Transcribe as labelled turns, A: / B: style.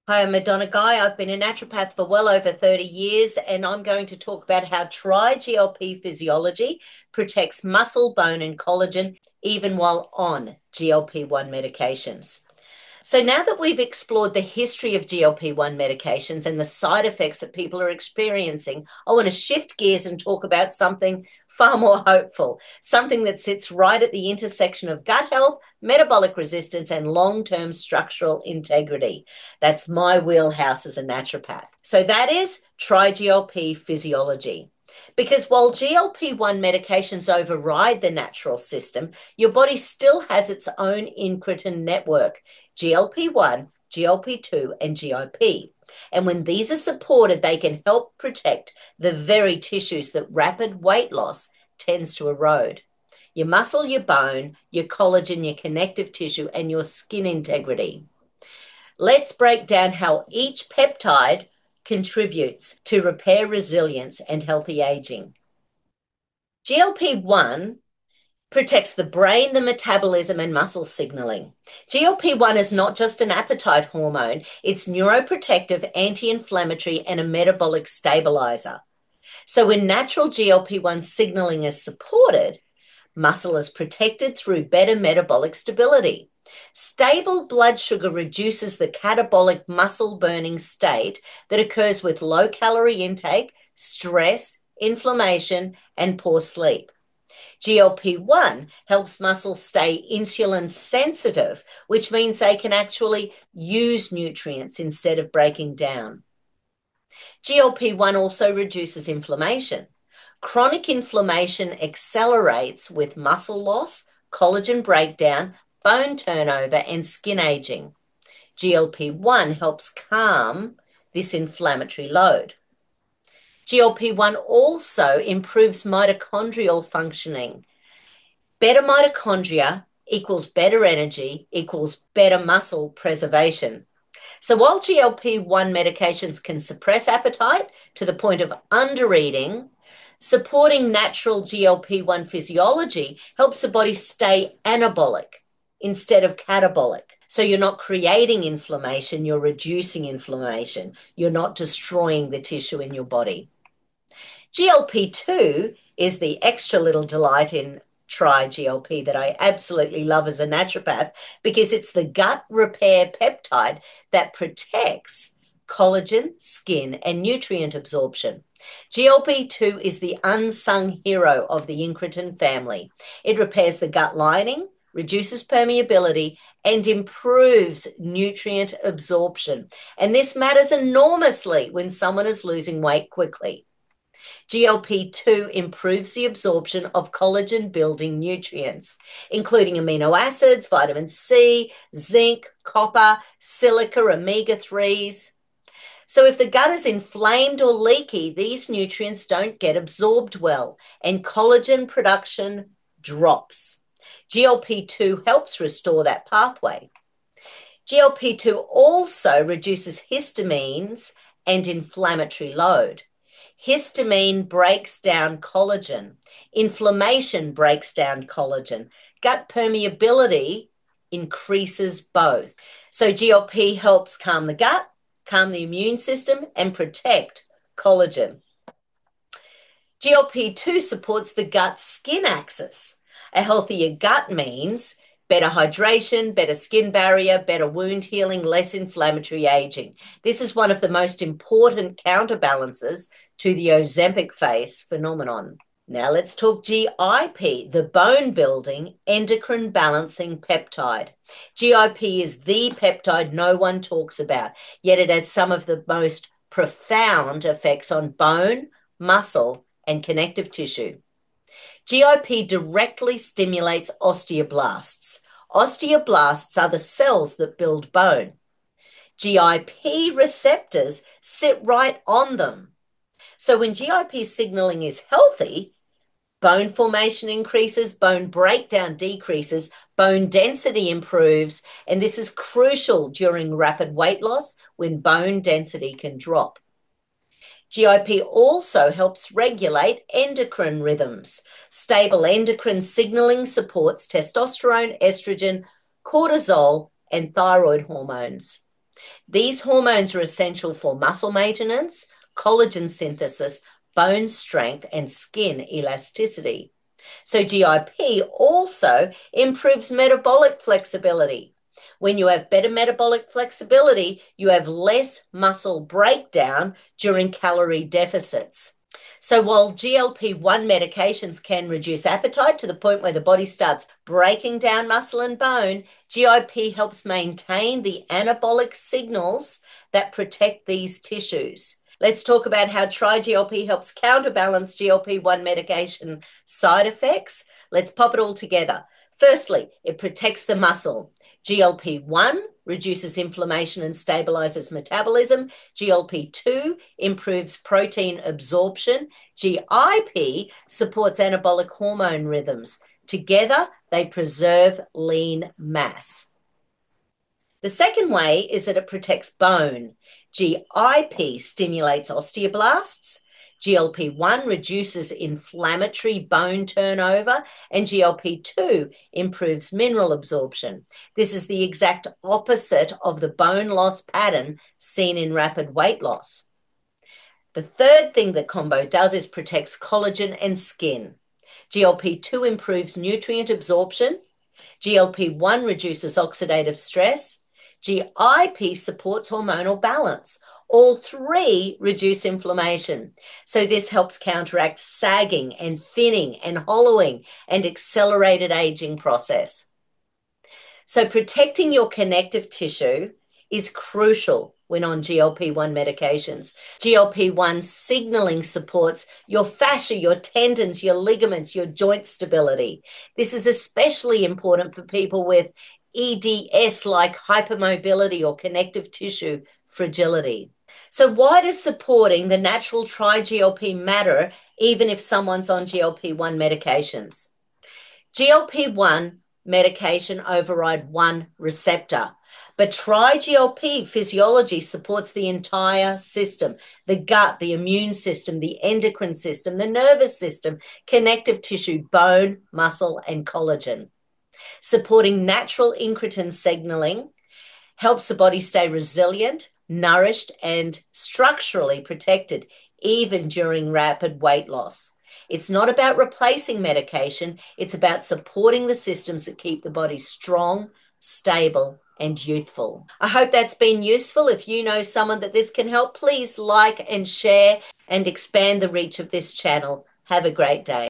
A: Hi, I'm Madonna Guy. I've been a naturopath for well over 30 years, and I'm going to talk about how tri-GLP physiology protects muscle, bone, and collagen even while on GLP-1 medications. So now that we've explored the history of GLP-1 medications and the side effects that people are experiencing, I want to shift gears and talk about something far more hopeful, something that sits right at the intersection of gut health, metabolic resistance, and long-term structural integrity. That's my wheelhouse as a naturopath. So that is tri-GLP physiology. Because while GLP-1 medications override the natural system, your body still has its own incretin network, GLP-1, GLP-2, and GIP. And when these are supported, they can help protect the very tissues that rapid weight loss tends to erode. Your muscle, your bone, your collagen, your connective tissue, and your skin integrity. Let's break down how each peptide contributes to repair resilience and healthy aging. GLP-1 protects the brain, the metabolism, and muscle signaling. GLP-1 is not just an appetite hormone, it's neuroprotective, anti-inflammatory, and a metabolic stabilizer. So when natural GLP-1 signaling is supported, muscle is protected through better metabolic stability. Stable blood sugar reduces the catabolic muscle burning state that occurs with low calorie intake, stress, inflammation, and poor sleep. GLP-1 helps muscles stay insulin sensitive, which means they can actually use nutrients instead of breaking down. GLP-1 also reduces inflammation. Chronic inflammation accelerates with muscle loss, collagen breakdown, bone turnover, and skin aging. GLP-1 helps calm this inflammatory load. GLP-1 also improves mitochondrial functioning. Better mitochondria equals better energy equals better muscle preservation. So while GLP-1 medications can suppress appetite to the point of undereating, supporting natural GLP-1 physiology helps the body stay anabolic instead of catabolic. So you're not creating inflammation, you're reducing inflammation. You're not destroying the tissue in your body. GLP-2 is the extra little delight in tri-GLP that I absolutely love as a naturopath because it's the gut repair peptide that protects collagen, skin, and nutrient absorption. GLP-2 is the unsung hero of the incretin family. It repairs the gut lining, reduces permeability, and improves nutrient absorption. And this matters enormously when someone is losing weight quickly. GLP-2 improves the absorption of collagen-building nutrients, including amino acids, vitamin C, zinc, copper, silica, omega-3s. So if the gut is inflamed or leaky, these nutrients don't get absorbed well, and collagen production drops. GLP-2 helps restore that pathway. GLP-2 also reduces histamines and inflammatory load. Histamine breaks down collagen. Inflammation breaks down collagen. Gut permeability increases both. So GLP helps calm the gut, calm the immune system, and protect collagen. GLP-2 supports the gut-skin axis. A healthier gut means better hydration, better skin barrier, better wound healing, less inflammatory aging. This is one of the most important counterbalances to the Ozempic face phenomenon. Now let's talk GIP, the bone-building, endocrine balancing peptide. GIP is the peptide no one talks about, yet it has some of the most profound effects on bone, muscle, and connective tissue. GIP directly stimulates osteoblasts. Osteoblasts are the cells that build bone. GIP receptors sit right on them. So when GIP signaling is healthy, bone formation increases, bone breakdown decreases, bone density improves, and this is crucial during rapid weight loss when bone density can drop. GIP also helps regulate endocrine rhythms. Stable endocrine signaling supports testosterone, estrogen, cortisol, and thyroid hormones. These hormones are essential for muscle maintenance, collagen synthesis, bone strength, and skin elasticity. So GIP also improves metabolic flexibility. When you have better metabolic flexibility, you have less muscle breakdown during calorie deficits. So while GLP-1 medications can reduce appetite to the point where the body starts breaking down muscle and bone, GIP helps maintain the anabolic signals that protect these tissues. Let's talk about how TriGLP helps counterbalance GLP-1 medication side effects. Let's pop it all together. Firstly, it protects the muscle. GLP-1 reduces inflammation and stabilizes metabolism. GLP-2 improves protein absorption. GIP supports anabolic hormone rhythms. Together, they preserve lean mass. The second way is that it protects bone. GIP stimulates osteoblasts. GLP-1 reduces inflammatory bone turnover, and GLP-2 improves mineral absorption. This is the exact opposite of the bone loss pattern seen in rapid weight loss. The third thing that combo does is protects collagen and skin. GLP-2 improves nutrient absorption. GLP-1 reduces oxidative stress. GIP supports hormonal balance. All three reduce inflammation. So this helps counteract sagging and thinning and hollowing and accelerated aging process. So protecting your connective tissue is crucial when on GLP-1 medications. GLP-1 signaling supports your fascia, your tendons, your ligaments, your joint stability. This is especially important for people with EDS like hypermobility or connective tissue fragility. So why does supporting the natural TriGLP matter even if someone's on GLP-1 medications? GLP-1 medication override one receptor, but TriGLP physiology supports the entire system, the gut, the immune system, the endocrine system, the nervous system, connective tissue, bone, muscle, and collagen. Supporting natural incretin signaling helps the body stay resilient, nourished, and structurally protected, even during rapid weight loss. It's not about replacing medication, it's about supporting the systems that keep the body strong, stable, and youthful. I hope that's been useful. If you know someone that this can help, please like and share and expand the reach of this channel. Have a great day.